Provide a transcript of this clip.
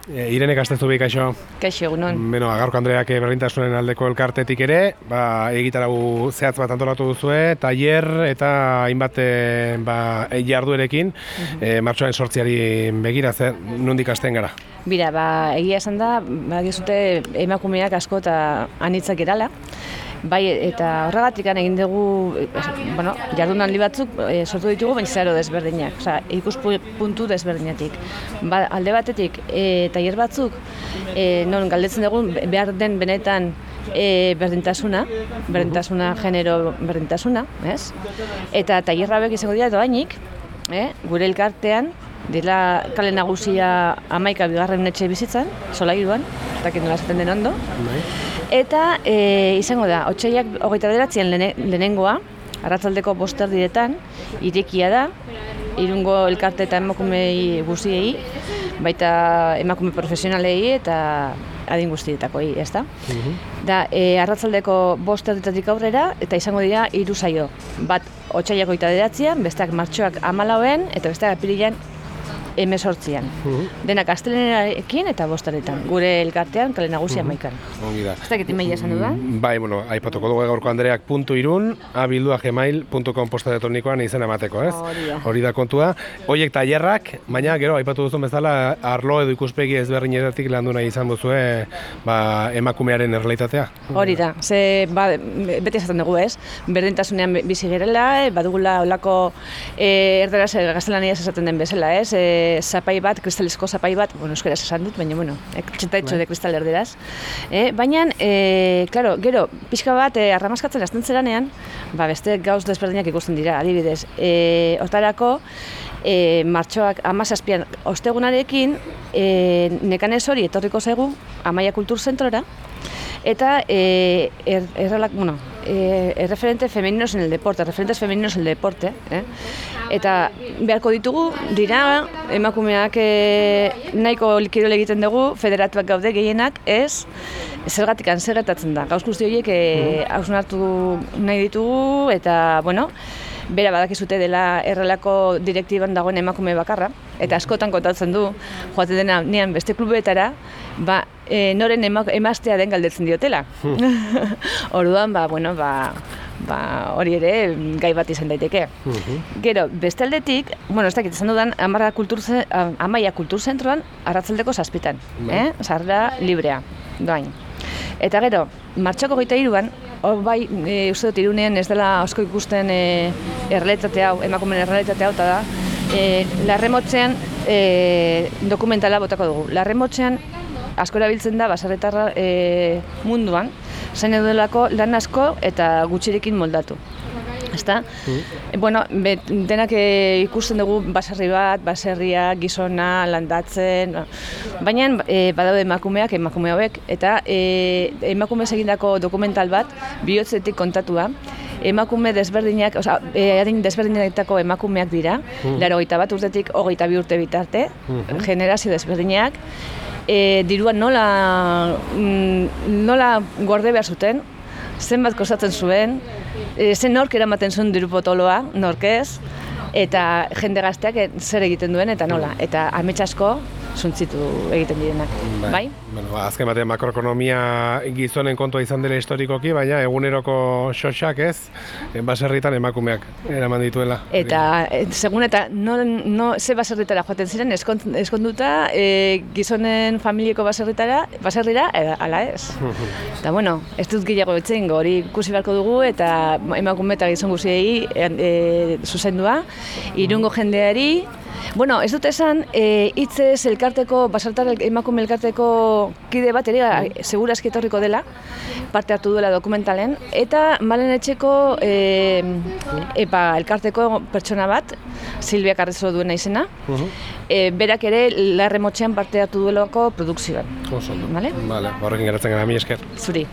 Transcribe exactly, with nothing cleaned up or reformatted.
E, Irene Gaztezubi, kaixo. Kaixo, egunon. Beno, Gaurko Andreak berdintasunen aldeko elkartetik ere, ba, egitarau zehatz bat antolatu duzue, tailer eta hainbat e, ba, jarduerekin, uh-huh. e, martxoaren sortziari begira, ze, nondik hasten gara? Bira, ba, egia esan da, badizute emakumeak asko eta anitzak erala, bai, eta horregatik egin dugu, bueno, jardunaldi batzuk e, sortu ditugu, baina zero desberdinak, osea, ikuspuntu desberdinatik. Ba, alde batetik, e, tailer batzuk, e, non galdetzen dugu behar den benetan e, berdintasuna, berdintasuna, genero berdintasuna, ez? Eta tailer hauek izango dira doainik, eh, gure elkartean, dela kale nagusia hamaika bigarren etxe bizitzan, solairuan, eta nola esaten den ondo. Eta e, izango da, otsailak hogeita bederatzian lene, lehenengoa, arratsaldeko bost erdietan, irekia da, Irungo elkarte eta emakumei guziei, baita emakume profesionalei eta adin guztietakoei, ez da? Uh-huh. Da, e, arratsaldeko bost erdietatik aurrera, eta izango dira hiru saio. Bat otsailak hogeita bederatzian, besteak martxoak hamalauen, eta besteak apirilean hemezortzian. Uh-huh. Denak astelehenarekin eta bostaretan. Gure elkartean, kale nagusia hamaika. Uh-huh. Ongi da. Ez dakit emaila esan dudan? Bai, bueno, aipatuko dugu Gaurko Andreak puntu irun, abildua gmail puntu com posta elektronikoan izena emateko, ez? Hori da. Hori da kontua. Hoiek tailerrak, baina gero aipatu duzun bezala arlo edo ikuspegi ezberdinetatik landu nahi izan duzue, ba, emakumearen errealitatea. Hori da. Ze, ba, beti esaten dugu, ez? Berdintasunean bizi gerela, badugula holako eh, erderaz gaztelaniaz esaten den bezala, ez? E, zapai bat, kristalizko zapai bat, bueno, euskaraz esan dut, baina, bueno, txeta etxo de kristal erderaz. Eh, baina, e, claro, gero, pixka bat, e, arramaskatzen azten zeranean, ba, beste gauz desberdinak ikusten dira, adibidez. E, hortarako, e, martxoak hamazazpian ostegunarekin, e, nekanez hori etorriko zaigu, Amaia Kulturzentrora, eta e, er, erralak, bueno, e, erreferente femeninos en el deporte, referentes femeninos en el deporte, eh? Eta beharko ditugu, dira, emakumeak e, nahiko kirol egiten dugu, federatuak gaude gehienak, ez, zergatik zer gertatzen da. Gauz guzti horiek e, hausnartu nahi ditugu, eta, bueno, bera badakizute dela errelako direktiban dagoen emakume bakarra, eta askotan kontatzen du, joate dena nean beste klubeetara, ba, e, noren ema, emaztea den galdetzen diotela. Orduan, ba, bueno, ba, ba, hori ere gai bat izan daiteke. Gero, beste aldetik, bueno, ez dakit, izan dudan, Amaia Kulturze, Amaia Kulturzentroan arratsaldeko zazpitan, eh? Sarrera librea, doain. Eta gero, martxoko hogeita hiruan, hor bai, e, uste dut Irunean ez dela asko ikusten e, errealitate hau, emakumeen errealitate hau, eta da, e, larremotzean e, dokumentala botako dugu. Larremotzean asko erabiltzen da baserritarra e, munduan, zain edulako lan asko eta gutxirekin moldatu. Ezta? Mm. Bueno, be, denak e, ikusten dugu baserri bat, baserria, gizona, landatzen, baina e, badaude emakumeak, emakume hauek, eta e, emakume egindako dokumental bat, bihotzetik kontatua, emakume desberdinak, oza, e, adin desberdinetako emakumeak dira, mm. laro hogeita bat urtetik hogeita bi urte bitarte, mm-hmm. generazio desberdinak, e, dirua nola, nola gorde behar zuten, zenbat kostatzen zuen, e, zen nork eramaten zuen diru potoloa, nork ez, eta jende gazteak zer egiten duen eta nola, eta amets asko zuntzitu egiten direnak, bai? bai? Bueno, azken batean makroekonomia gizonen kontua izan dela historikoki, baina eguneroko xoxak ez, baserritan emakumeak eraman dituela. Eta, segun eta, no, no, ze baserritara joaten ziren, eskonduta e, gizonen familieko baserritara, baserrira, ala ez. Eta, bueno, ez dut gehiago betzen, hori ikusi beharko dugu, eta emakume eta gizon guziei e, e, zuzendua, Irungo jendeari. Bueno, ez dut esan, e, hitzez elkarteko, baserritar emakume elkarteko kide bat ere, segurazki etorriko dela, parte hartu duela dokumentalen, eta Malen Etxeko e, epa, elkarteko pertsona bat, Silvia Carrezo duena izena, e, berak ere larremotxean parte hartu duelako produkzioan. Oso ondo. Vale? Vale, horrekin geratzen gara, mi esker. Zuri.